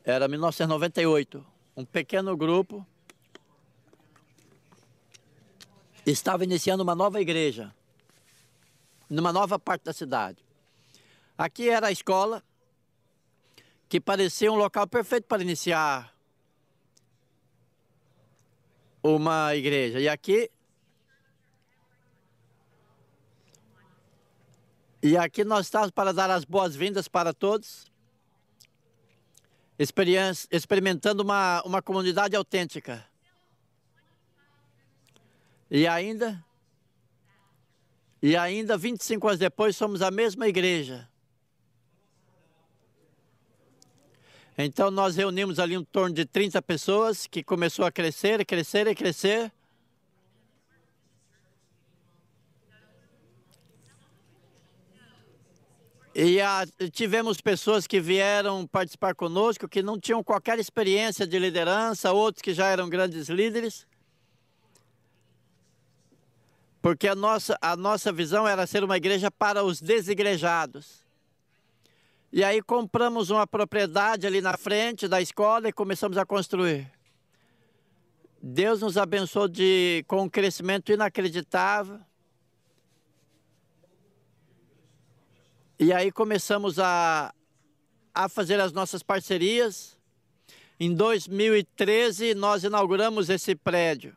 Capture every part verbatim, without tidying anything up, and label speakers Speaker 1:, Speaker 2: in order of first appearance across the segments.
Speaker 1: Era mil novecentos e noventa e oito. Um pequeno grupo estava iniciando uma nova igreja, numa nova parte da cidade. Aqui era a escola, que parecia um local perfeito para iniciar uma igreja. E aqui, e aqui nós estamos para dar as boas-vindas para todos, experimentando uma, uma comunidade autêntica. E ainda, e ainda vinte e cinco anos depois, somos a mesma igreja. Então nós reunimos ali em torno de trinta pessoas, que começou a crescer, crescer e crescer. E a, tivemos pessoas que vieram participar conosco, que não tinham qualquer experiência de liderança, outros que já eram grandes líderes. Porque a nossa, a nossa visão era ser uma igreja para os desigrejados. E aí compramos uma propriedade ali na frente da escola e começamos a construir. Deus nos abençoou de, com um crescimento inacreditável. E aí começamos a, a fazer as nossas parcerias. Em dois mil e treze, nós inauguramos esse prédio.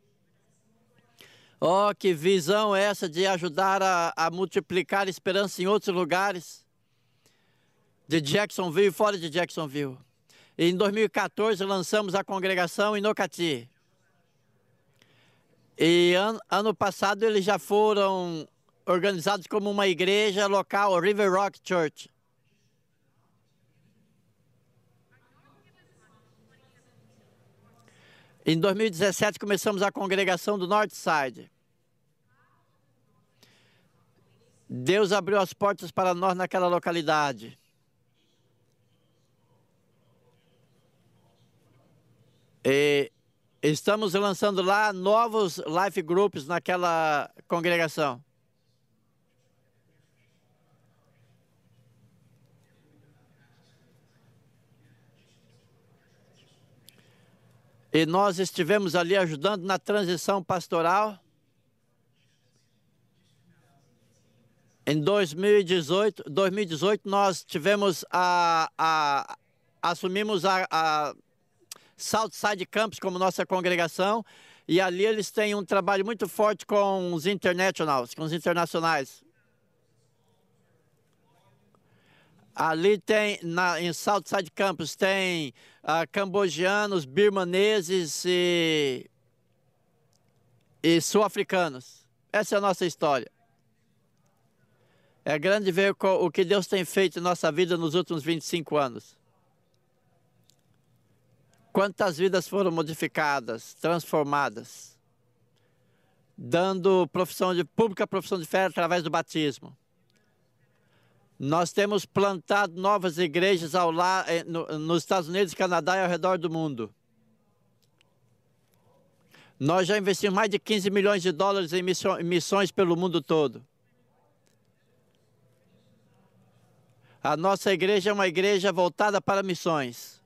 Speaker 1: Oh, que visão é essa de ajudar a, a multiplicar esperança em outros lugares de Jacksonville e fora de Jacksonville. E em dois mil e quatorze lançamos a congregação em Nocati. E an, ano passado eles já foram organizados como uma igreja local, River Rock Church. Em dois mil e dezessete começamos a congregação do Northside. Deus abriu as portas para nós naquela localidade. E estamos lançando lá novos life groups naquela congregação. E nós estivemos ali ajudando na transição pastoral. Em dois mil e dezoito, dois mil e dezoito nós tivemos a, a assumimos a, a Southside Campus como nossa congregação, e ali eles têm um trabalho muito forte com os internationals, com os internacionais. Ali tem, na, em Southside Campus, tem uh, cambogianos, birmaneses e, e sul-africanos. Essa é a nossa história. É grande ver o que Deus tem feito em nossa vida nos últimos vinte e cinco anos. Quantas vidas foram modificadas, transformadas, dando profissão de, pública profissão de fé através do batismo. Nós temos plantado novas igrejas ao lá, no, nos Estados Unidos, Canadá e ao redor do mundo. Nós já investimos mais de quinze milhões de dólares em missões pelo mundo todo. A nossa igreja é uma igreja voltada para missões.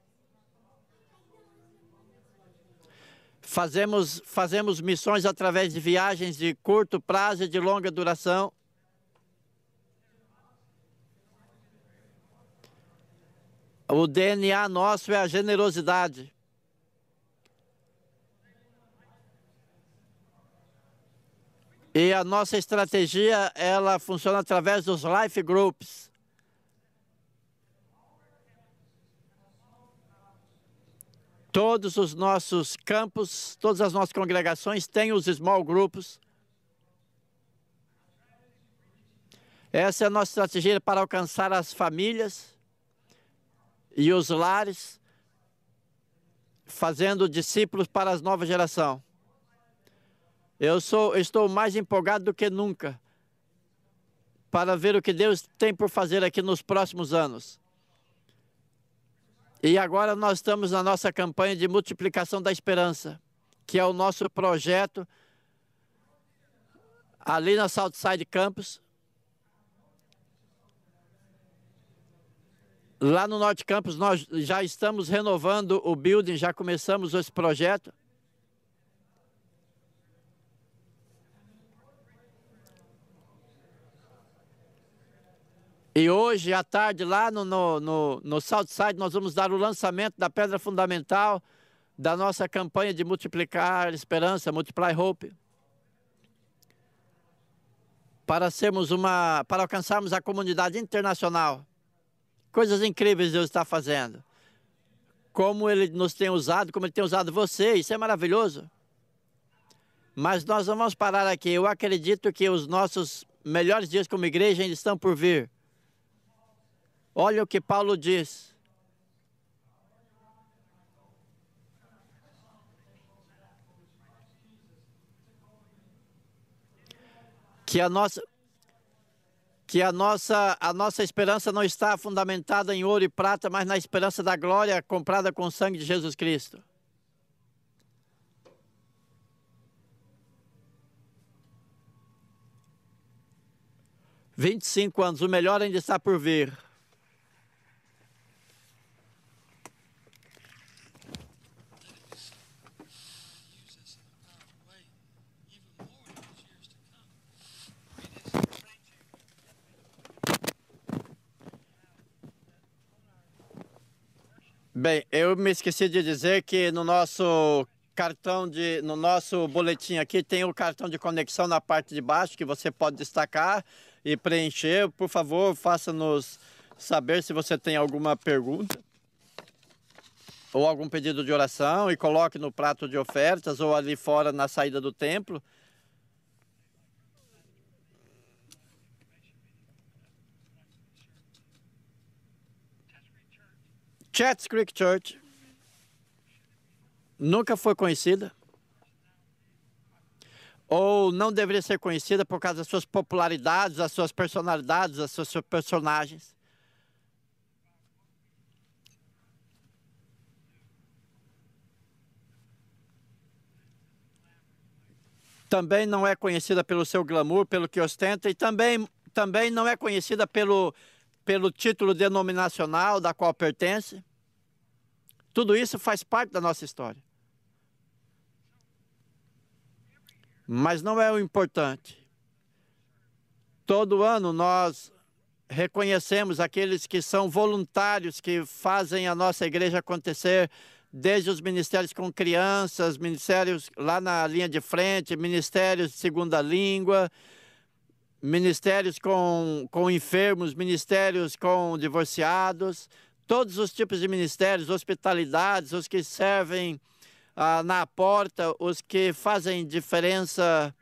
Speaker 1: Fazemos, fazemos missões através de viagens de curto prazo e de longa duração. O D N A nosso é a generosidade. E a nossa estratégia, ela funciona através dos life groups. Todos os nossos campos, todas as nossas congregações têm os small groups. Essa é a nossa estratégia para alcançar as famílias e os lares, fazendo discípulos para as novas gerações. Eu sou, estou mais empolgado do que nunca para ver o que Deus tem por fazer aqui nos próximos anos. E agora nós estamos na nossa campanha de multiplicação da esperança, que é o nosso projeto ali na Southside Campus. Lá no Norte Campus, nós já estamos renovando o building, já começamos esse projeto. E hoje, à tarde, lá no, no, no, no Southside, nós vamos dar o lançamento da pedra fundamental da nossa campanha de multiplicar esperança, multiply hope. Para sermos uma, para alcançarmos a comunidade internacional. Coisas incríveis Deus está fazendo. Como Ele nos tem usado, como Ele tem usado você, isso é maravilhoso. Mas nós não vamos parar aqui. Eu acredito que os nossos melhores dias como igreja ainda estão por vir. Olha o que Paulo diz. Que a nossa, que a nossa, a nossa esperança não está fundamentada em ouro e prata, mas na esperança da glória comprada com o sangue de Jesus Cristo. vinte e cinco anos, o melhor ainda está por vir. Bem, eu me esqueci de dizer que no nosso cartão de, no nosso boletim aqui tem o cartão de conexão na parte de baixo que você pode destacar e preencher. Por favor, faça-nos saber se você tem alguma pergunta ou algum pedido de oração e coloque no prato de ofertas ou ali fora na saída do templo. Chats Creek Church nunca foi conhecida ou não deveria ser conhecida por causa das suas popularidades, das suas personalidades, das suas personagens. Também não é conhecida pelo seu glamour, pelo que ostenta, e também, também não é conhecida pelo pelo título denominacional da qual pertence. Tudo isso faz parte da nossa história. Mas não é o importante. Todo ano nós reconhecemos aqueles que são voluntários, que fazem a nossa igreja acontecer, desde os ministérios com crianças, ministérios lá na linha de frente, ministérios de segunda língua, ministérios com, com enfermos, ministérios com divorciados, todos os tipos de ministérios, hospitalidades, os que servem ah, na porta, os que fazem diferença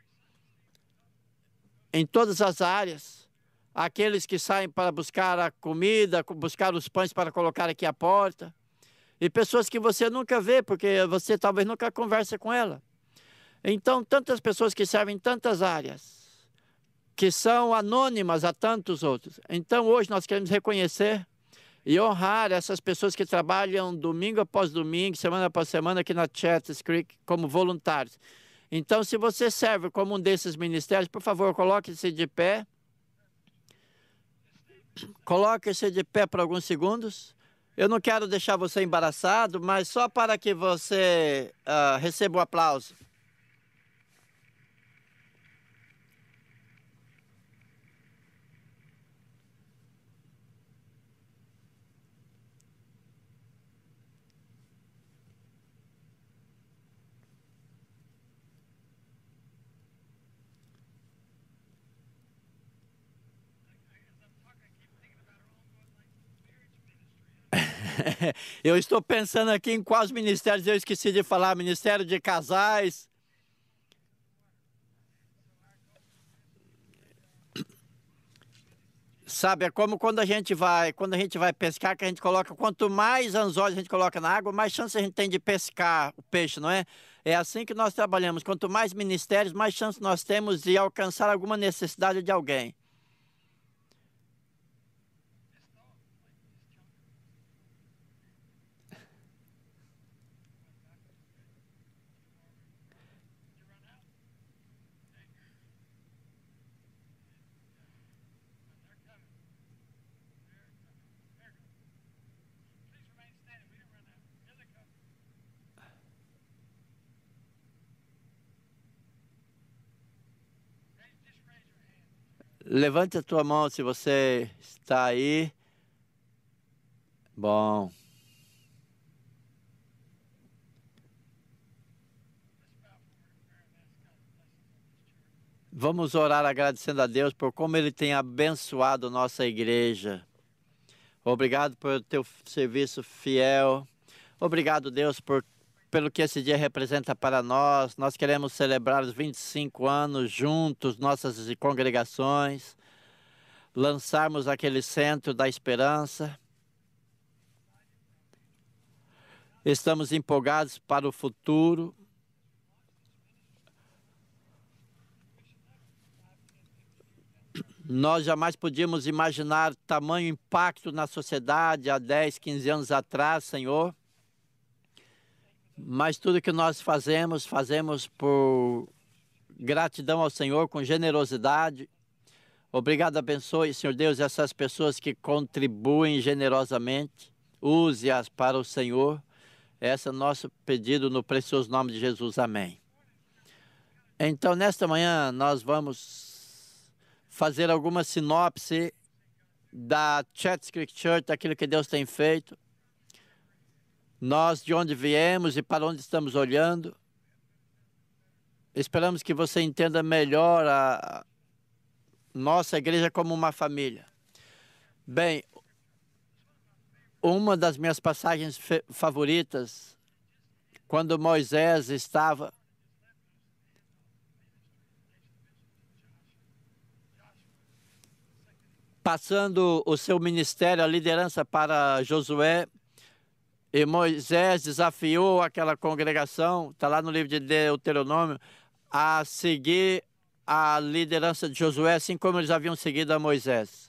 Speaker 1: em todas as áreas, aqueles que saem para buscar a comida, buscar os pães para colocar aqui à porta, e pessoas que você nunca vê, porque você talvez nunca conversa com ela. Então, tantas pessoas que servem em tantas áreas, que são anônimas a tantos outros. Então, hoje nós queremos reconhecer e honrar essas pessoas que trabalham domingo após domingo, semana após semana aqui na Chats Creek como voluntários. Então, se você serve como um desses ministérios, por favor, coloque-se de pé. Coloque-se de pé por alguns segundos. Eu não quero deixar você embaraçado, mas só para que você uh, receba o aplauso. Eu estou pensando aqui em quais ministérios eu esqueci de falar. Ministério de casais. Sabe, é como quando a gente vai, quando a gente vai pescar, que a gente coloca, quanto mais anzóis a gente coloca na água, mais chance a gente tem de pescar o peixe, não é? É assim que nós trabalhamos. Quanto mais ministérios, mais chance nós temos de alcançar alguma necessidade de alguém. Levante a tua mão se você está aí. Bom. Vamos orar agradecendo a Deus por como Ele tem abençoado nossa igreja. Obrigado por teu serviço fiel. Obrigado, Deus, por, pelo que esse dia representa para nós. Nós queremos celebrar os vinte e cinco anos juntos, nossas congregações, lançarmos aquele centro da esperança. Estamos empolgados para o futuro. Nós jamais podíamos imaginar tamanho impacto na sociedade há dez, quinze anos atrás, Senhor. Mas tudo que nós fazemos, fazemos por gratidão ao Senhor, com generosidade. Obrigado, abençoe, Senhor Deus, essas pessoas que contribuem generosamente. Use-as para o Senhor. Esse é o nosso pedido no precioso nome de Jesus. Amém. Então, nesta manhã, nós vamos fazer alguma sinopse da Chatz Creek Church, daquilo que Deus tem feito. Nós, de onde viemos e para onde estamos olhando. Esperamos que você entenda melhor a nossa igreja como uma família. Bem, uma das minhas passagens favoritas, quando Moisés estava passando o seu ministério, a liderança para Josué, e Moisés desafiou aquela congregação, está lá no livro de Deuteronômio, a seguir a liderança de Josué, assim como eles haviam seguido a Moisés.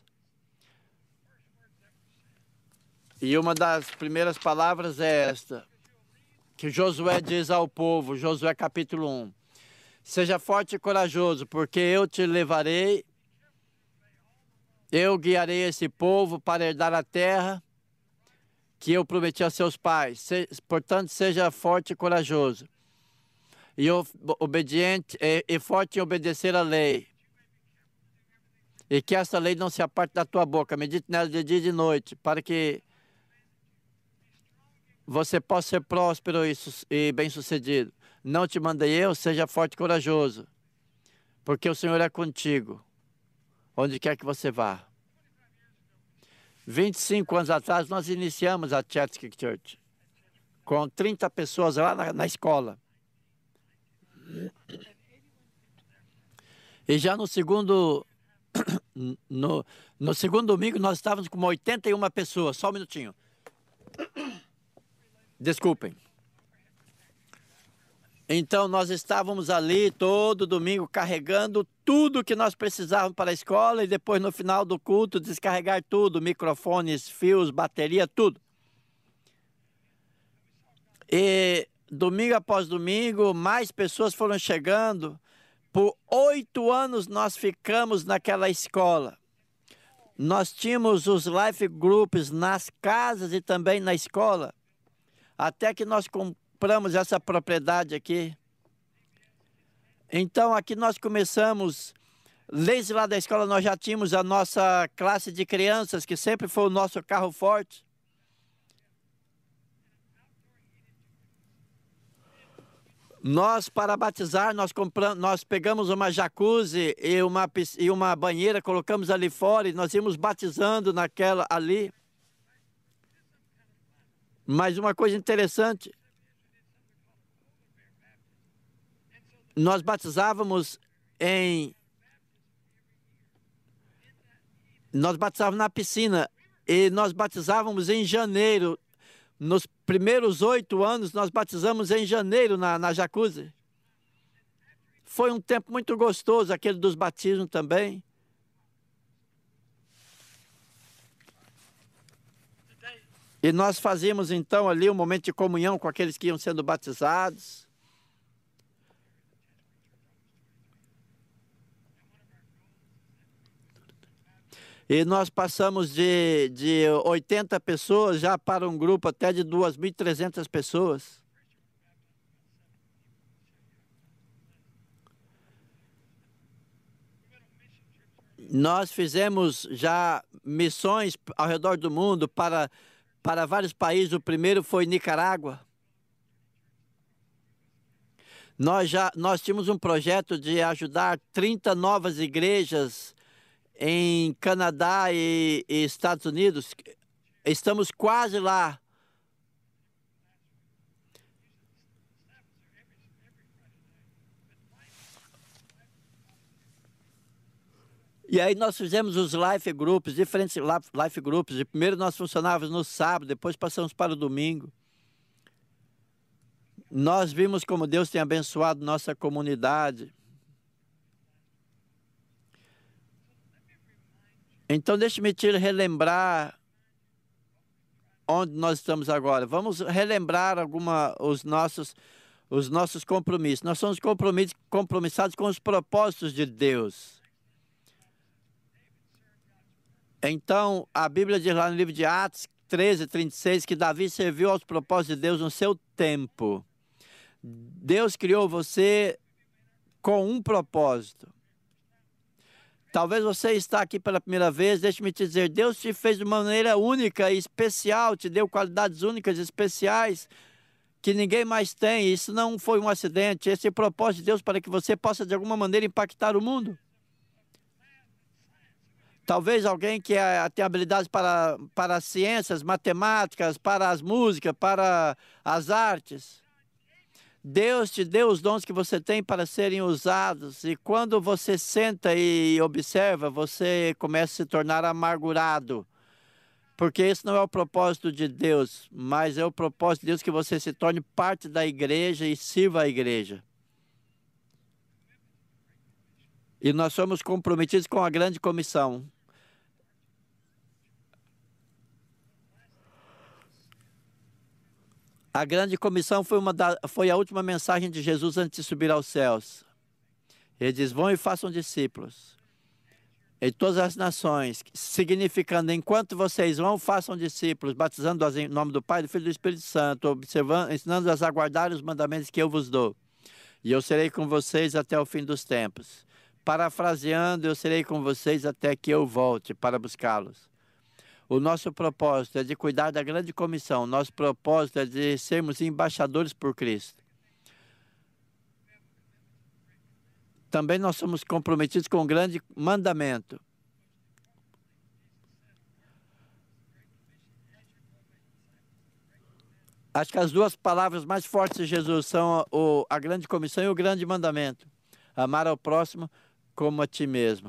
Speaker 1: E uma das primeiras palavras é esta, que Josué diz ao povo, Josué capítulo um, seja forte e corajoso, porque eu te levarei, eu guiarei esse povo para herdar a terra que eu prometi a seus pais. Se, portanto, seja forte e corajoso. E obediente e, e forte em obedecer a lei. E que essa lei não se aparte da tua boca. Medite nela de dia e de noite, para que você possa ser próspero e, e bem-sucedido. Não te mandei eu, seja forte e corajoso, porque o Senhor é contigo, onde quer que você vá. vinte e cinco anos atrás, nós iniciamos a Chatz Creek Church, com trinta pessoas lá na, na escola. E já no segundo, no, no segundo domingo, nós estávamos com oitenta e uma pessoas. Só um minutinho. Desculpem. Então, nós estávamos ali todo domingo carregando tudo que nós precisávamos para a escola e depois, no final do culto, descarregar tudo, microfones, fios, bateria, tudo. E domingo após domingo, mais pessoas foram chegando. Por oito anos nós ficamos naquela escola. Nós tínhamos os life groups nas casas e também na escola, até que nós compramos essa propriedade aqui. Então, aqui nós começamos, desde lá da escola nós já tínhamos a nossa classe de crianças, que sempre foi o nosso carro forte. Nós, para batizar, nós, compramos, nós pegamos uma jacuzzi e uma, e uma banheira, colocamos ali fora e nós íamos batizando naquela ali. Mas uma coisa interessante, nós batizávamos em... Nós batizávamos na piscina e nós batizávamos em janeiro. Nos primeiros oito anos, nós batizamos em janeiro na, na jacuzzi. Foi um tempo muito gostoso, aquele dos batismos também. E nós fazíamos então ali um momento de comunhão com aqueles que iam sendo batizados. E nós passamos de, de oitenta pessoas já para um grupo até de duas mil e trezentas pessoas. Nós fizemos já missões ao redor do mundo para, para vários países. O primeiro foi Nicarágua. Nós já nós tínhamos um projeto de ajudar trinta novas igrejas em Canadá e, e Estados Unidos. Estamos quase lá. E aí nós fizemos os life groups, diferentes life groups. E primeiro nós funcionávamos no sábado, depois passamos para o domingo. Nós vimos como Deus tem abençoado nossa comunidade. Então deixe-me te relembrar onde nós estamos agora. Vamos relembrar alguma os nossos os nossos compromissos. Nós somos compromiss, compromissados com os propósitos de Deus. Então, a Bíblia diz lá no livro de Atos treze, trinta e seis, que Davi serviu aos propósitos de Deus no seu tempo. Deus criou você com um propósito. Talvez você está aqui pela primeira vez, deixe-me te dizer, Deus te fez de maneira única e especial, te deu qualidades únicas e especiais que ninguém mais tem. Isso não foi um acidente, esse é o propósito de Deus para que você possa de alguma maneira impactar o mundo. Talvez alguém que é, tem habilidades para, para as ciências, matemáticas, para as músicas, para as artes. Deus te deu os dons que você tem para serem usados. E quando você senta e observa, você começa a se tornar amargurado. Porque esse não é o propósito de Deus, mas é o propósito de Deus que você se torne parte da igreja e sirva a igreja. E nós somos comprometidos com a grande comissão. A grande comissão foi, uma da, foi a última mensagem de Jesus antes de subir aos céus. Ele diz, vão e façam discípulos em todas as nações, significando, enquanto vocês vão, façam discípulos, batizando-os em nome do Pai, do Filho e do Espírito Santo, observando, ensinando-os a guardar os mandamentos que eu vos dou. E eu serei com vocês até o fim dos tempos. Parafraseando, eu serei com vocês até que eu volte para buscá-los. O nosso propósito é de cuidar da grande comissão. O nosso propósito é de sermos embaixadores por Cristo. Também nós somos comprometidos com o grande mandamento. Acho que as duas palavras mais fortes de Jesus são o, a grande comissão e o grande mandamento. Amar ao próximo como a ti mesmo.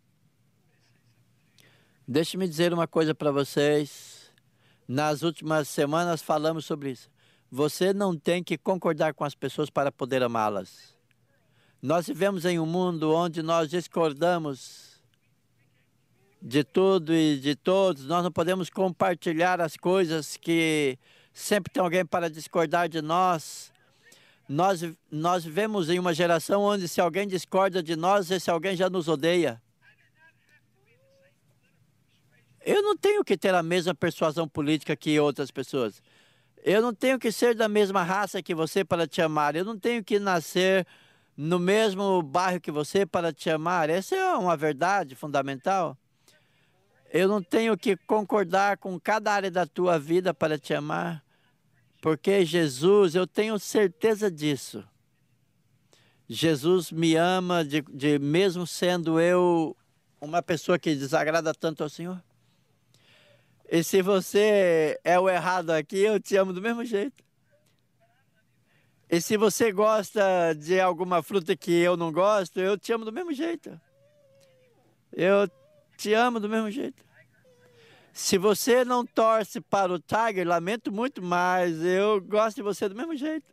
Speaker 1: Deixe-me dizer uma coisa para vocês. Nas últimas semanas falamos sobre isso. Você não tem que concordar com as pessoas para poder amá-las. Nós vivemos em um mundo onde nós discordamos de tudo e de todos. Nós não podemos compartilhar as coisas que sempre tem alguém para discordar de nós. Nós, nós vivemos em uma geração onde se alguém discorda de nós, esse alguém já nos odeia. Eu não tenho que ter a mesma persuasão política que outras pessoas. Eu não tenho que ser da mesma raça que você para te amar. Eu não tenho que nascer no mesmo bairro que você para te amar. Essa é uma verdade fundamental. Eu não tenho que concordar com cada área da tua vida para te amar. Porque Jesus, eu tenho certeza disso. Jesus me ama, de, de, mesmo sendo eu uma pessoa que desagrada tanto ao Senhor. E se você é o errado aqui, eu te amo do mesmo jeito. E se você gosta de alguma fruta que eu não gosto, eu te amo do mesmo jeito. Eu te amo do mesmo jeito. Se você não torce para o Tiger, lamento muito, mas eu gosto de você do mesmo jeito.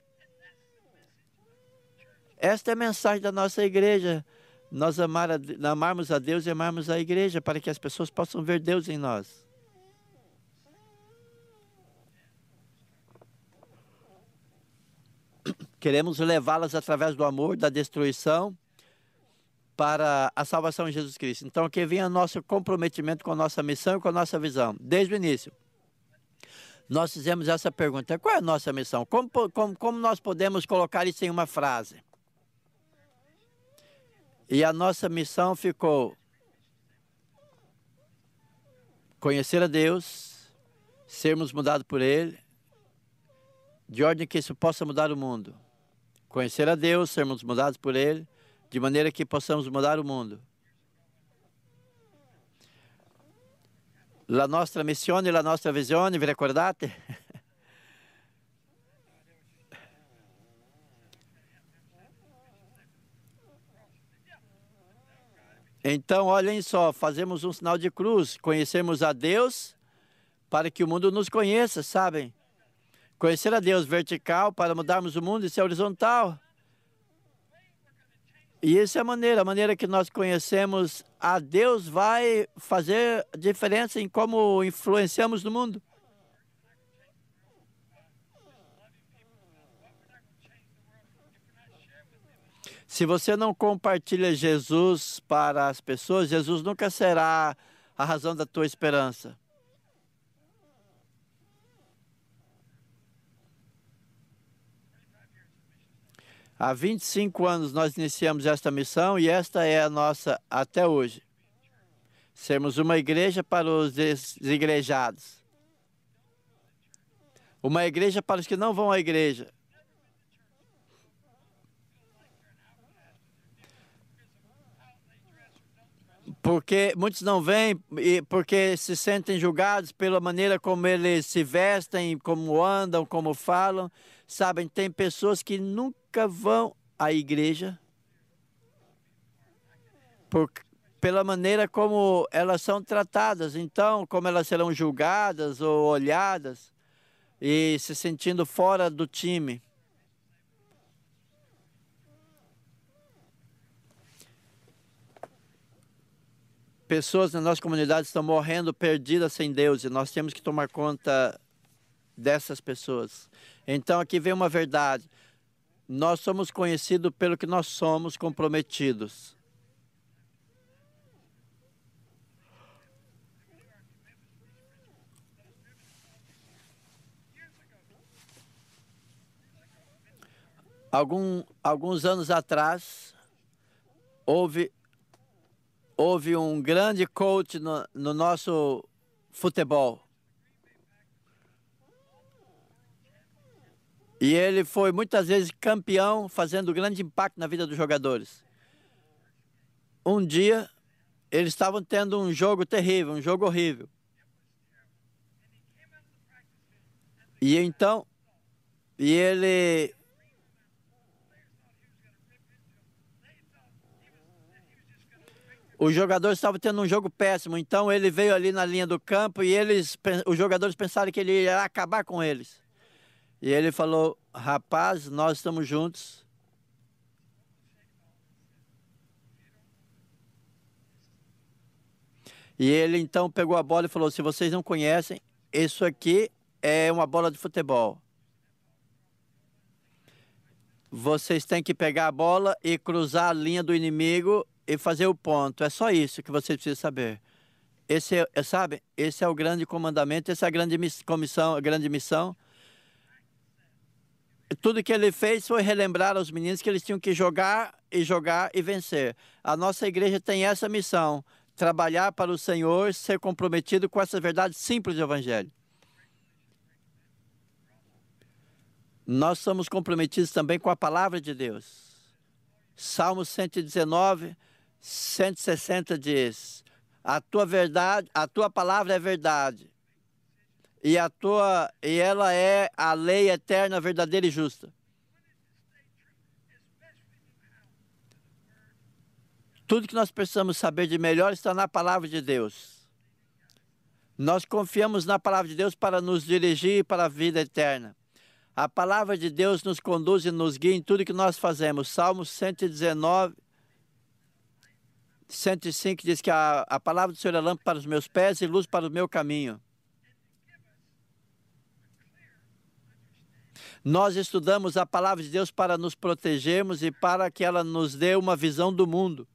Speaker 1: Esta é a mensagem da nossa igreja. Nós amar a, amarmos a Deus e amarmos a igreja para que as pessoas possam ver Deus em nós. Queremos levá-las através do amor, da destruição, para a salvação em Jesus Cristo. Então, aqui vem o nosso comprometimento com a nossa missão e com a nossa visão. Desde o início, nós fizemos essa pergunta. Qual é a nossa missão? Como, como, como nós podemos colocar isso em uma frase? E a nossa missão ficou Conhecer a Deus, sermos mudados por Ele, de ordem que isso possa mudar o mundo. Conhecer a Deus, sermos mudados por Ele, de maneira que possamos mudar o mundo. La nostra missione, la nostra visione, vi ricordate? Então, olhem só, fazemos um sinal de cruz, conhecemos a Deus para que o mundo nos conheça, sabem? Conhecer a Deus vertical para mudarmos o mundo, isso é horizontal. E essa é a maneira, a maneira que nós conhecemos a Deus vai fazer diferença em como influenciamos no mundo. Se você não compartilha Jesus para as pessoas, Jesus nunca será a razão da tua esperança. Há vinte e cinco anos nós iniciamos esta missão e esta é a nossa até hoje. Sermos uma igreja para os desigrejados. Uma igreja para os que não vão à igreja. Porque muitos não vêm porque se sentem julgados pela maneira como eles se vestem, como andam, como falam. Sabem, tem pessoas que nunca vão à igreja por, pela maneira como elas são tratadas. Então, como elas serão julgadas ou olhadas e se sentindo fora do time. Pessoas na nossa comunidade estão morrendo perdidas sem Deus e nós temos que tomar conta dessas pessoas. Então aqui vem uma verdade. Nós somos conhecidos pelo que nós somos comprometidos. Algum, alguns anos atrás, houve... Houve um grande coach no, no nosso futebol. E ele foi muitas vezes campeão, fazendo grande impacto na vida dos jogadores. Um dia, eles estavam tendo um jogo terrível, um jogo horrível. E então, e ele... Os jogadores estavam tendo um jogo péssimo, então ele veio ali na linha do campo e eles, os jogadores pensaram que ele ia acabar com eles. E ele falou, rapaz, nós estamos juntos. E ele então pegou a bola e falou, se vocês não conhecem, isso aqui é uma bola de futebol. Vocês têm que pegar a bola e cruzar a linha do inimigo e fazer o ponto. É só isso que você precisa saber. Esse é, sabe, esse é o grande comandamento, essa é a grande comissão, a grande missão. Tudo que ele fez foi relembrar aos meninos que eles tinham que jogar e jogar e vencer. A nossa igreja tem essa missão, trabalhar para o Senhor, ser comprometido com essa verdade simples do Evangelho. Nós somos comprometidos também com a palavra de Deus. Salmo cento e dezenove, cento e sessenta diz, a tua verdade, a tua palavra é verdade, e, a tua, e ela é a lei eterna, verdadeira e justa. Tudo que nós precisamos saber de melhor está na palavra de Deus. Nós confiamos na palavra de Deus para nos dirigir para a vida eterna. A palavra de Deus nos conduz e nos guia em tudo que nós fazemos. Salmo cento e dezenove, cento e cinco diz que a, a palavra do Senhor é lâmpada para os meus pés e luz para o meu caminho. Nós estudamos a palavra de Deus para nos protegermos e para que ela nos dê uma visão do mundo.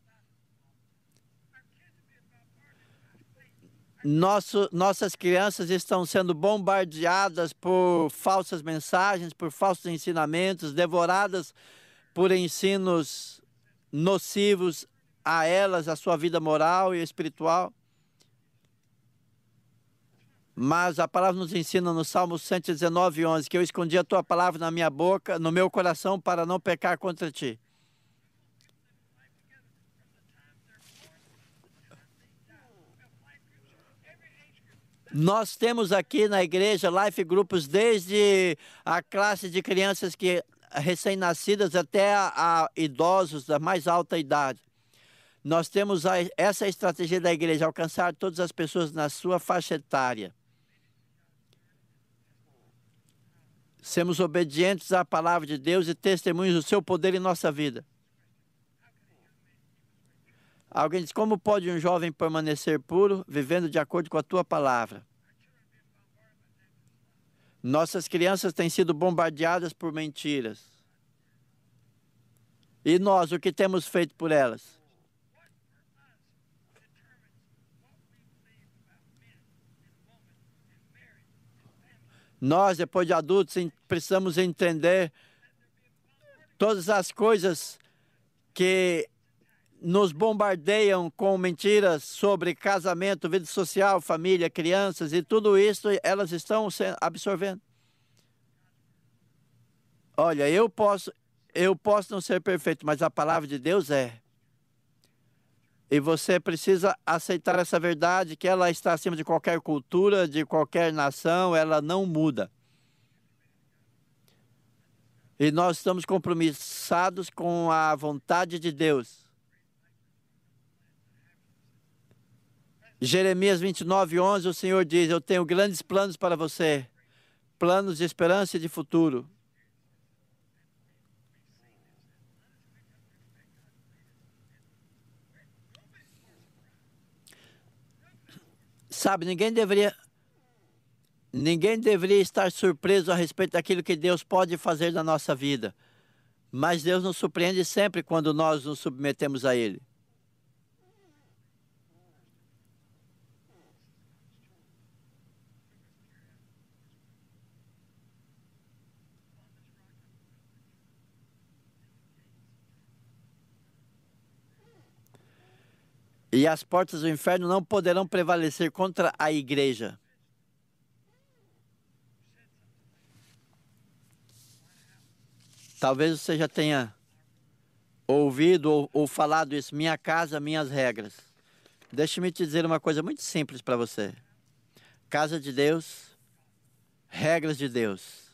Speaker 1: Nosso, nossas crianças estão sendo bombardeadas por falsas mensagens, por falsos ensinamentos, devoradas por ensinos nocivos a elas, a sua vida moral e espiritual. Mas a palavra nos ensina no Salmo cento e dezenove, onze, que eu escondi a tua palavra na minha boca, no meu coração, para não pecar contra ti. Nós temos aqui na igreja life grupos desde a classe de crianças que recém-nascidas até a, a idosos da mais alta idade. Nós temos a, essa estratégia da igreja, alcançar todas as pessoas na sua faixa etária. Sermos obedientes à palavra de Deus e testemunhos do seu poder em nossa vida. Alguém diz, como pode um jovem permanecer puro, vivendo de acordo com a tua palavra? Nossas crianças têm sido bombardeadas por mentiras. E nós, o que temos feito por elas? Nós, depois de adultos, precisamos entender todas as coisas que nos bombardeiam com mentiras sobre casamento, vida social, família, crianças, e tudo isso elas estão absorvendo. Olha, eu posso, eu posso não ser perfeito, mas a palavra de Deus é. E você precisa aceitar essa verdade, que ela está acima de qualquer cultura, de qualquer nação, ela não muda. E nós estamos compromissados com a vontade de Deus. Jeremias vinte e nove, onze, o Senhor diz, eu tenho grandes planos para você, planos de esperança e de futuro. Sabe, ninguém deveria, ninguém deveria estar surpreso a respeito daquilo que Deus pode fazer na nossa vida. Mas Deus nos surpreende sempre quando nós nos submetemos a Ele. E as portas do inferno não poderão prevalecer contra a igreja. Talvez você já tenha ouvido ou, ou falado isso, minha casa, minhas regras. Deixe-me te dizer uma coisa muito simples para você. Casa de Deus, regras de Deus.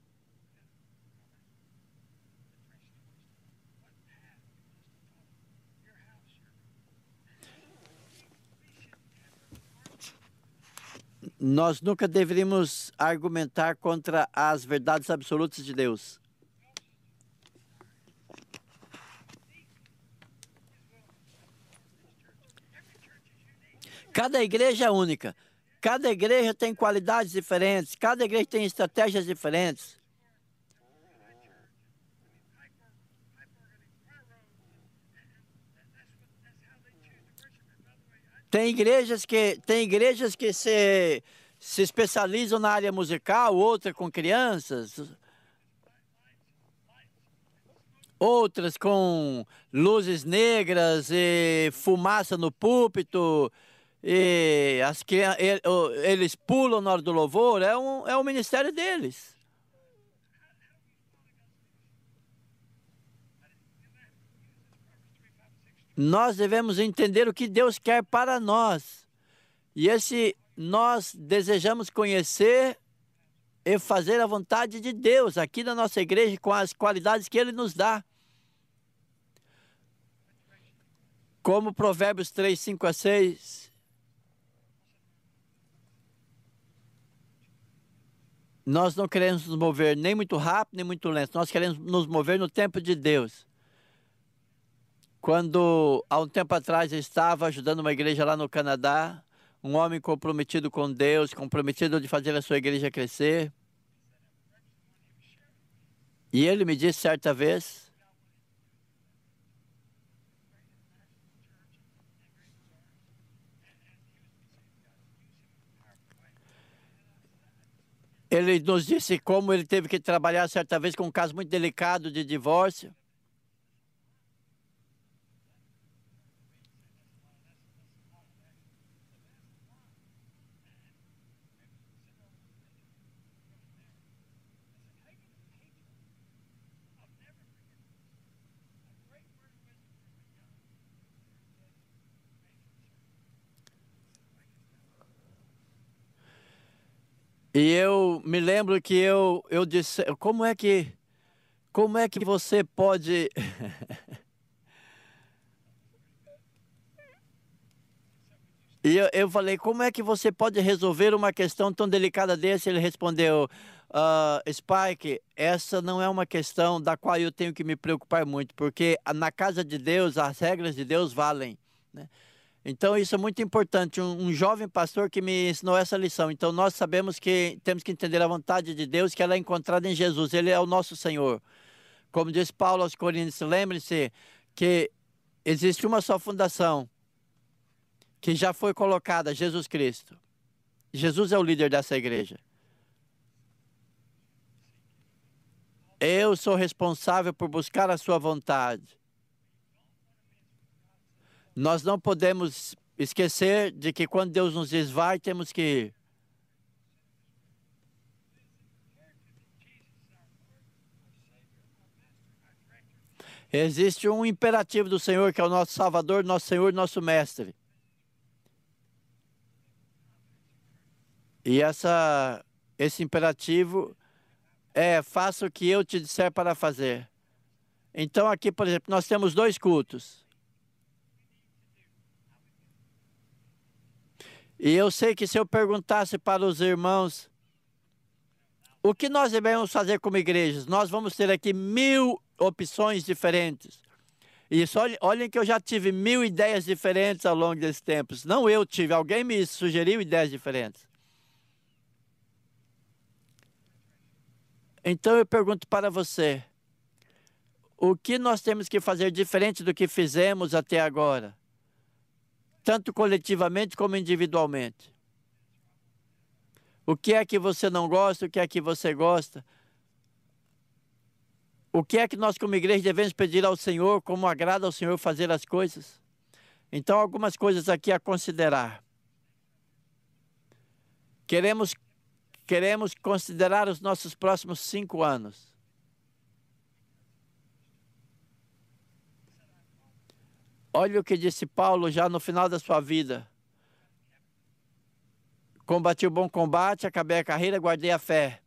Speaker 1: Nós nunca deveríamos argumentar contra as verdades absolutas de Deus. Cada igreja é única. Cada igreja tem qualidades diferentes. Cada igreja tem estratégias diferentes. Tem igrejas que, tem igrejas que se, se especializam na área musical, outra com crianças, outras com luzes negras e fumaça no púlpito, e as crianças, eles pulam na hora do louvor, é um, é um ministério deles. Nós devemos entender o que Deus quer para nós. E esse nós desejamos conhecer e fazer a vontade de Deus aqui na nossa igreja com as qualidades que Ele nos dá. Como Provérbios três, cinco a seis. Nós não queremos nos mover nem muito rápido, nem muito lento. Nós queremos nos mover no tempo de Deus. Quando, há um tempo atrás, eu estava ajudando uma igreja lá no Canadá, um homem comprometido com Deus, comprometido de fazer a sua igreja crescer. E ele me disse certa vez, ele nos disse como ele teve que trabalhar certa vez com um caso muito delicado de divórcio. E eu me lembro que eu, eu disse, como é que, como é que você pode... E eu, eu falei, como é que você pode resolver uma questão tão delicada desse? Ele respondeu, "Ah, Spike, essa não é uma questão da qual eu tenho que me preocupar muito, porque na casa de Deus, as regras de Deus valem, né? Então isso é muito importante. Um, um jovem pastor que me ensinou essa lição. Então nós sabemos que temos que entender a vontade de Deus, que ela é encontrada em Jesus. Ele é o nosso Senhor. Como diz Paulo aos Coríntios, lembre-se que existe uma só fundação que já foi colocada, Jesus Cristo. Jesus é o líder dessa igreja. Eu sou responsável por buscar a sua vontade. Nós não podemos esquecer de que quando Deus nos diz vai, temos que ir. Existe um imperativo do Senhor, que é o nosso Salvador, nosso Senhor, nosso Mestre. E essa, esse imperativo é: faça o que eu te disser para fazer. Então aqui, por exemplo, nós temos dois cultos. E eu sei que se eu perguntasse para os irmãos o que nós devemos fazer como igrejas, nós vamos ter aqui mil opções diferentes. E só, olhem que eu já tive mil ideias diferentes ao longo desses tempos. Não eu tive, alguém me sugeriu ideias diferentes. Então eu pergunto para você, o que nós temos que fazer diferente do que fizemos até agora? Tanto coletivamente como individualmente. O que é que você não gosta, o que é que você gosta? O que é que nós como igreja devemos pedir ao Senhor, como agrada ao Senhor fazer as coisas? Então, algumas coisas aqui a considerar. Queremos, queremos considerar os nossos próximos cinco anos. Olha o que disse Paulo já no final da sua vida. Combati o bom combate, acabei a carreira, guardei a fé.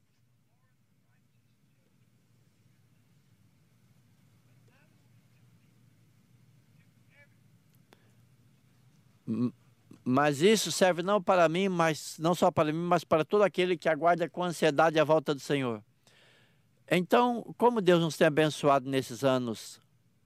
Speaker 1: Mas isso serve não para mim, mas não só para mim, mas para todo aquele que aguarda com ansiedade a volta do Senhor. Então, como Deus nos tem abençoado nesses anos,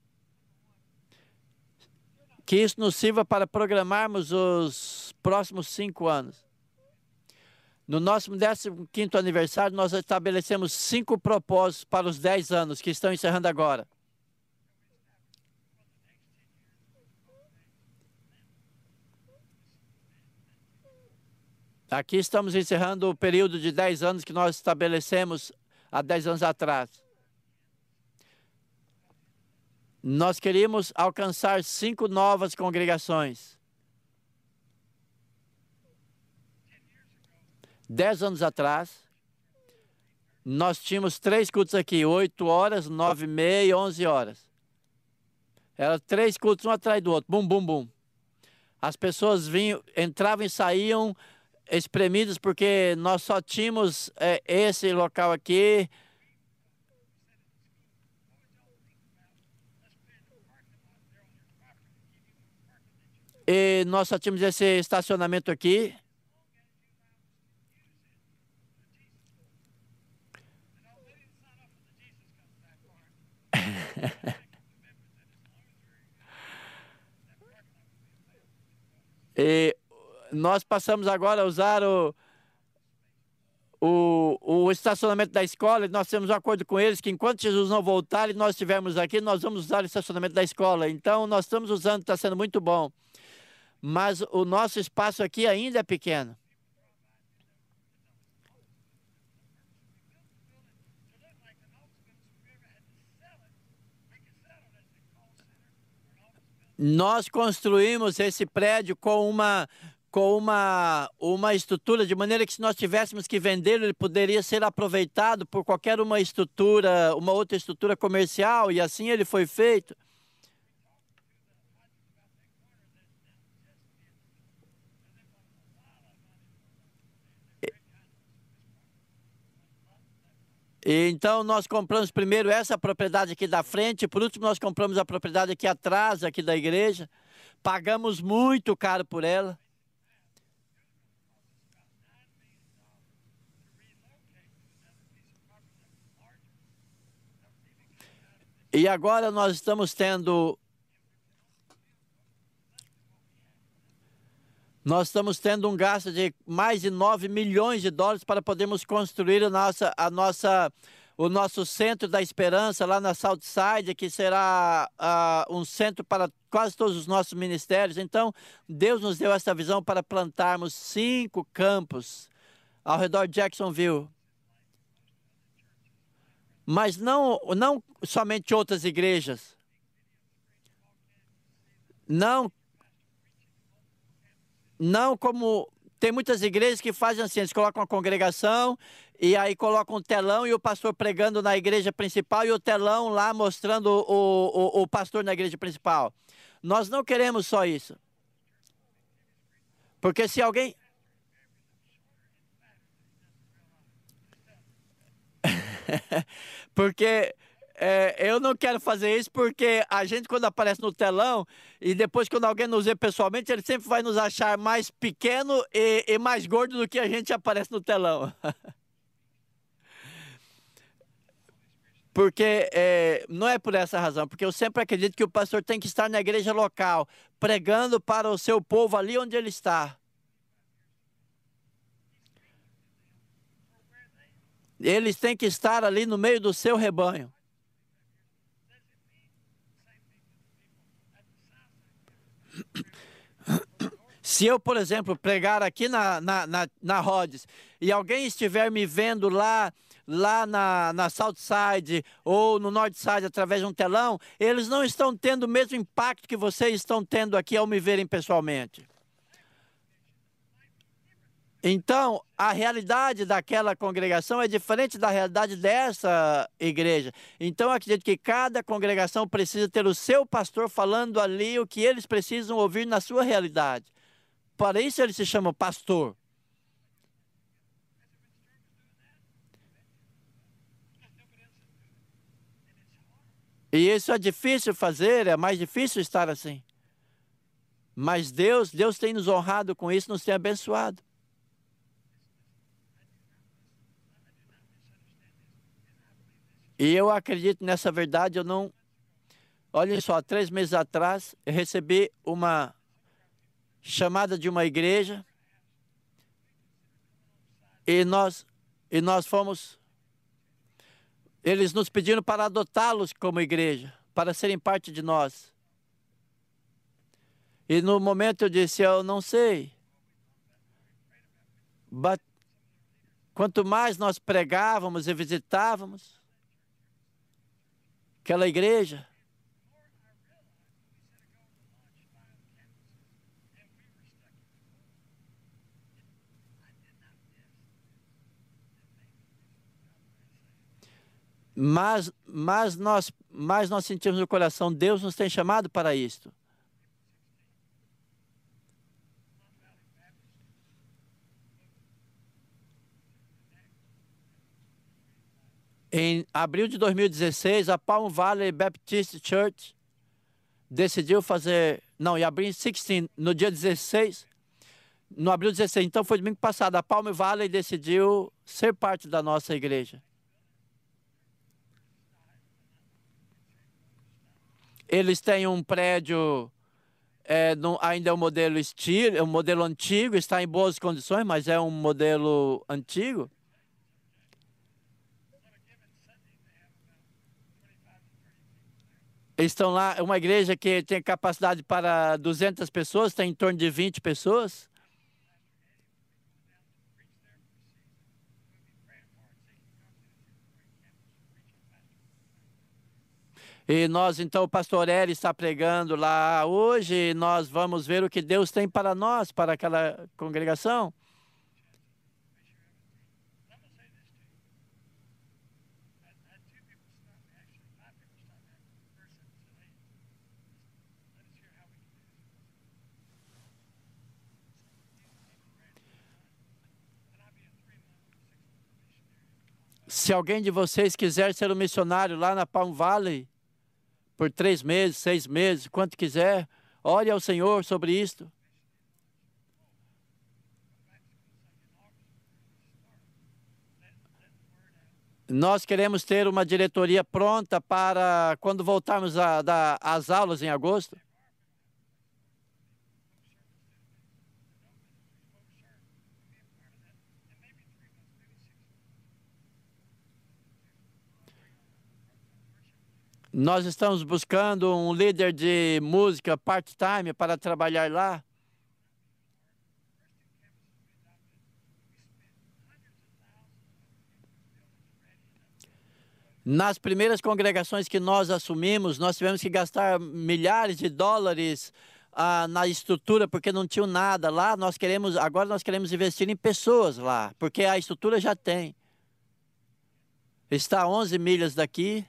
Speaker 1: que isso nos sirva para programarmos os próximos cinco anos. No nosso décimo quinto aniversário, nós estabelecemos cinco propósitos para os dez anos que estão encerrando agora. Aqui estamos encerrando o período de dez anos que nós estabelecemos há dez anos atrás. Nós queríamos alcançar cinco novas congregações. Dez anos atrás, nós tínhamos três cultos aqui, oito horas, nove e meia, onze horas. Eram três cultos um atrás do outro, bum, bum, bum. As pessoas vinham, entravam e saíam espremidas porque nós só tínhamos é, esse local aqui. E nós só tínhamos esse estacionamento aqui. E nós passamos agora a usar o, o, o estacionamento da escola, e nós temos um acordo com eles que enquanto Jesus não voltar e nós estivermos aqui, nós vamos usar o estacionamento da escola. Então, nós estamos usando, está sendo muito bom. Mas o nosso espaço aqui ainda é pequeno. Nós construímos esse prédio com uma com uma uma estrutura de maneira que se nós tivéssemos que vendê-lo, ele poderia ser aproveitado por qualquer uma estrutura, uma outra estrutura comercial, e assim ele foi feito. E então nós compramos primeiro essa propriedade aqui da frente, por último nós compramos a propriedade aqui atrás, aqui da igreja. Pagamos muito caro por ela. E agora nós estamos tendo Nós estamos tendo um gasto de mais de nove milhões de dólares para podermos construir a nossa, a nossa, o nosso centro da esperança lá na Southside, que será uh, um centro para quase todos os nossos ministérios. Então, Deus nos deu essa visão para plantarmos cinco campos ao redor de Jacksonville. Mas não, não somente outras igrejas. Não Não como... Tem muitas igrejas que fazem assim, eles colocam uma congregação e aí colocam um telão e o pastor pregando na igreja principal e o telão lá mostrando o, o, o pastor na igreja principal. Nós não queremos só isso. Porque se alguém... Porque... É, eu não quero fazer isso porque a gente, quando aparece no telão e depois quando alguém nos vê pessoalmente, ele sempre vai nos achar mais pequeno e, e mais gordo do que a gente aparece no telão. Porque é, não é por essa razão, porque eu sempre acredito que o pastor tem que estar na igreja local, pregando para o seu povo ali onde ele está. Eles têm que estar ali no meio do seu rebanho. Se eu, por exemplo, pregar aqui na, na, na, na Rhodes e alguém estiver me vendo lá, lá na, na Southside ou no Northside através de um telão, eles não estão tendo o mesmo impacto que vocês estão tendo aqui ao me verem pessoalmente. Então, a realidade daquela congregação é diferente da realidade dessa igreja. Então, eu acredito que cada congregação precisa ter o seu pastor falando ali o que eles precisam ouvir na sua realidade. Para isso ele se chama pastor. E isso é difícil fazer, é mais difícil estar assim. Mas Deus, Deus tem nos honrado com isso, nos tem abençoado. E eu acredito nessa verdade, eu não... Olhem só, três meses atrás, eu recebi uma chamada de uma igreja e nós, e nós fomos... Eles nos pediram para adotá-los como igreja, para serem parte de nós. E no momento eu disse, eu não sei. But, quanto mais nós pregávamos e visitávamos aquela igreja, mas, mas, nós, mas nós sentimos no coração, Deus nos tem chamado para isto. Em abril de dois mil e dezesseis, a Palm Valley Baptist Church decidiu fazer... Não, em abril dezesseis, no dia dezesseis, no abril dezesseis, então foi domingo passado, a Palm Valley decidiu ser parte da nossa igreja. Eles têm um prédio, é, no, ainda é um modelo estilo, é um modelo antigo, está em boas condições, mas é um modelo antigo. Eles estão lá, é uma igreja que tem capacidade para duzentas pessoas, tem em torno de vinte pessoas. E nós, então, o pastor Eli está pregando lá hoje, e nós vamos ver o que Deus tem para nós, para aquela congregação. Se alguém de vocês quiser ser um missionário lá na Palm Valley, por três meses, seis meses, quanto quiser, ore ao Senhor sobre isto. Nós queremos ter uma diretoria pronta para quando voltarmos a dar as aulas em agosto. Nós estamos buscando um líder de música part-time para trabalhar lá. Nas primeiras congregações que nós assumimos, nós tivemos que gastar milhares de dólares ah, na estrutura, porque não tinha nada lá. Nós queremos, agora nós queremos investir em pessoas lá, porque a estrutura já tem. Está a onze milhas daqui.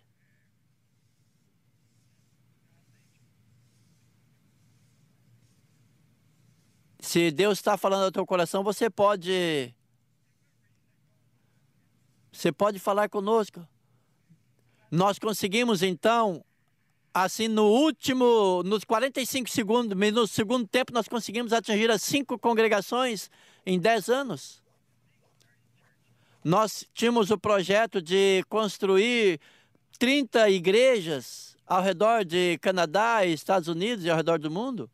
Speaker 1: Se Deus está falando ao teu coração, você pode, você pode falar conosco. Nós conseguimos, então, assim, no último, nos quarenta e cinco segundos, no segundo tempo, nós conseguimos atingir as cinco congregações em dez anos. Nós tínhamos o projeto de construir trinta igrejas ao redor de Canadá e Estados Unidos e ao redor do mundo.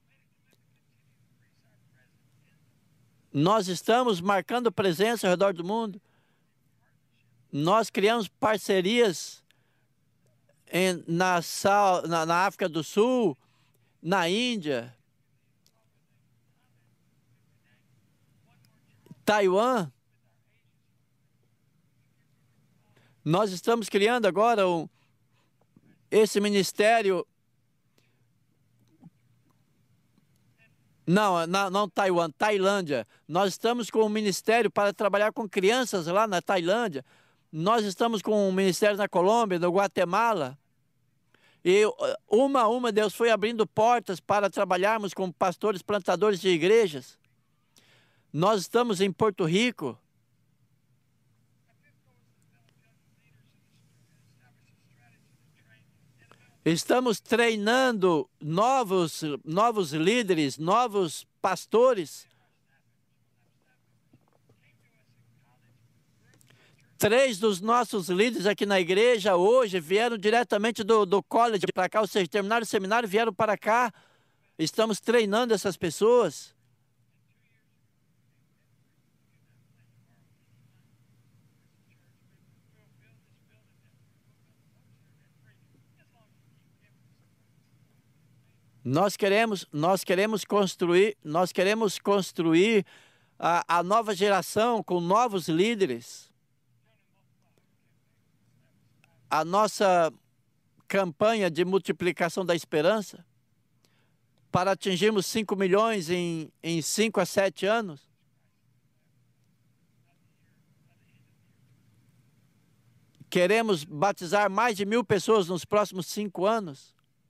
Speaker 1: Nós estamos marcando presença ao redor do mundo. Nós criamos parcerias em, na, na, na África do Sul, na Índia, Taiwan. Nós estamos criando agora um, esse ministério. Não, não, não Taiwan, Tailândia. Nós estamos com um ministério para trabalhar com crianças lá na Tailândia. Nós estamos com um ministério na Colômbia, no Guatemala. E uma a uma Deus foi abrindo portas para trabalharmos com pastores plantadores de igrejas. Nós estamos em Porto Rico. Estamos treinando novos, novos líderes, novos pastores. Três dos nossos líderes aqui na igreja hoje vieram diretamente do, do college para cá, ou seja, terminaram o seminário e vieram para cá. Estamos treinando essas pessoas. Nós queremos, nós queremos construir, nós queremos construir a, a nova geração com novos líderes. A nossa campanha de multiplicação da esperança para atingirmos cinco milhões em, em cinco a sete anos. Queremos batizar mais de mil pessoas nos próximos cinco anos.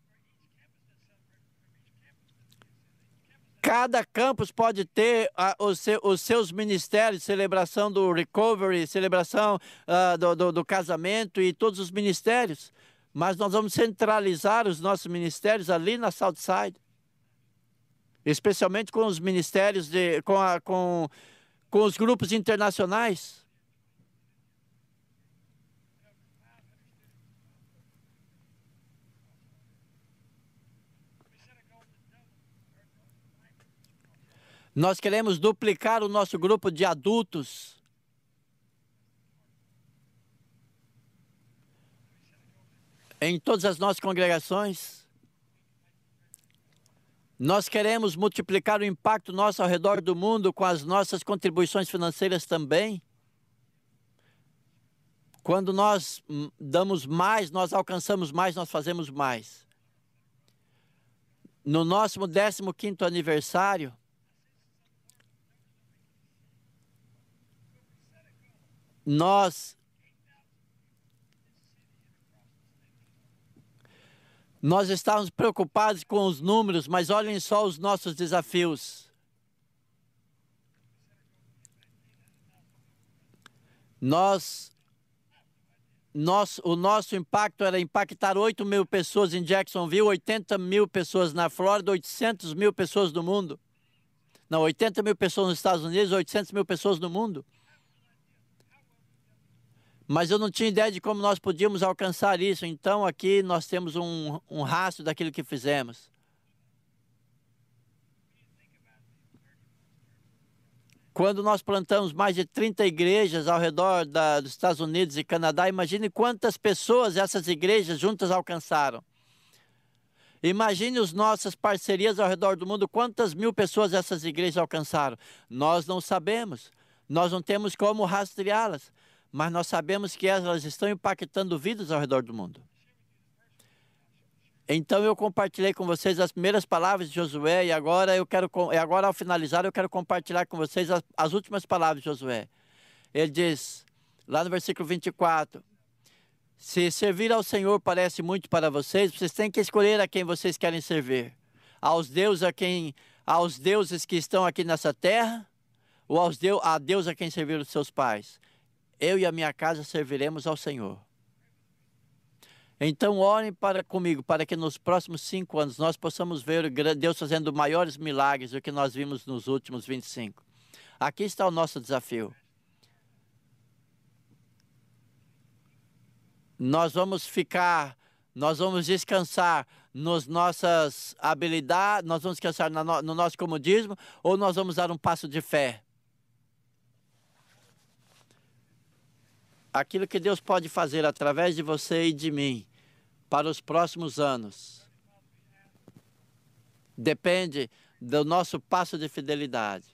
Speaker 1: Cada campus pode ter uh, os, seu, os seus ministérios, celebração do recovery, celebração uh, do, do, do casamento e todos os ministérios. Mas nós vamos centralizar os nossos ministérios ali na Southside. Especialmente com os ministérios, de, com, a, com, com os grupos internacionais. Nós queremos duplicar o nosso grupo de adultos. Em todas as nossas congregações. Nós queremos multiplicar o impacto nosso ao redor do mundo com as nossas contribuições financeiras também. Quando nós damos mais, nós alcançamos mais, nós fazemos mais. No nosso décimo quinto aniversário, Nós, nós estávamos preocupados com os números, mas olhem só os nossos desafios. Nós Nosso, o nosso impacto era impactar oito mil pessoas em Jacksonville, oitenta mil pessoas na Flórida, oitocentas mil pessoas no mundo. Não, oitenta mil pessoas nos Estados Unidos, oitocentas mil pessoas no mundo. Mas eu não tinha ideia de como nós podíamos alcançar isso. Então aqui nós temos um, um rastro daquilo que fizemos. Quando nós plantamos mais de trinta igrejas ao redor da, dos Estados Unidos e Canadá, imagine quantas pessoas essas igrejas juntas alcançaram. Imagine as nossas parcerias ao redor do mundo, quantas mil pessoas essas igrejas alcançaram. Nós não sabemos, nós não temos como rastreá-las, mas nós sabemos que elas estão impactando vidas ao redor do mundo. Então eu compartilhei com vocês as primeiras palavras de Josué e agora eu quero, e agora ao finalizar eu quero compartilhar com vocês as, as últimas palavras de Josué. Ele diz, lá no versículo vinte e quatro, se servir ao Senhor parece muito para vocês, vocês têm que escolher a quem vocês querem servir. Aos deuses a quem, aos deuses que estão aqui nessa terra, ou aos deus, a Deus a quem serviram os seus pais. Eu e a minha casa serviremos ao Senhor. Então orem para comigo, para que nos próximos cinco anos nós possamos ver Deus fazendo maiores milagres do que nós vimos nos últimos vinte e cinco. Aqui está o nosso desafio. Nós vamos ficar, nós vamos descansar nas nossas habilidades, nós vamos descansar no nosso comodismo, ou nós vamos dar um passo de fé. Aquilo que Deus pode fazer através de você e de mim para os próximos anos depende do nosso passo de fidelidade.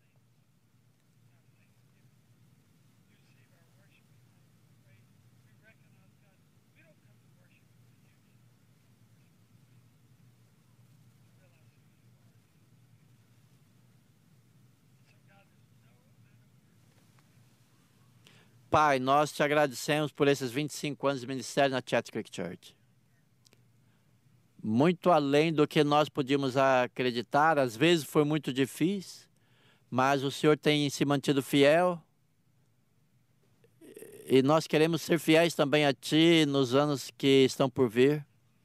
Speaker 1: Pai, nós te agradecemos por esses vinte e cinco anos de ministério na Chat Creek Church. Muito além do que nós podíamos acreditar, às vezes foi muito difícil, mas o Senhor tem se mantido fiel. E nós queremos ser fiéis também a Ti nos anos que estão por vir.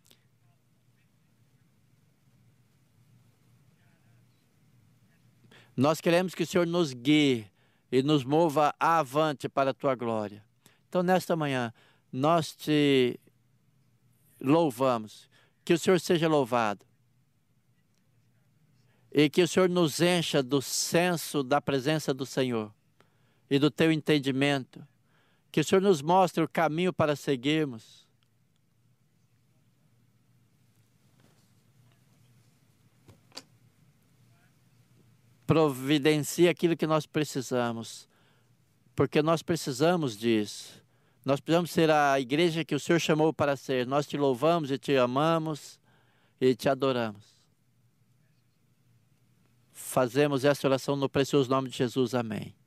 Speaker 1: Nós queremos que o Senhor nos guie e nos mova avante para a Tua glória. Então, nesta manhã, nós Te louvamos. Que o Senhor seja louvado. E que o Senhor nos encha do senso da presença do Senhor e do Teu entendimento. Que o Senhor nos mostre o caminho para seguirmos. Providencie aquilo que nós precisamos, porque nós precisamos disso. Nós precisamos ser a igreja que o Senhor chamou para ser. Nós te louvamos e te amamos e te adoramos. Fazemos essa oração no precioso nome de Jesus. Amém.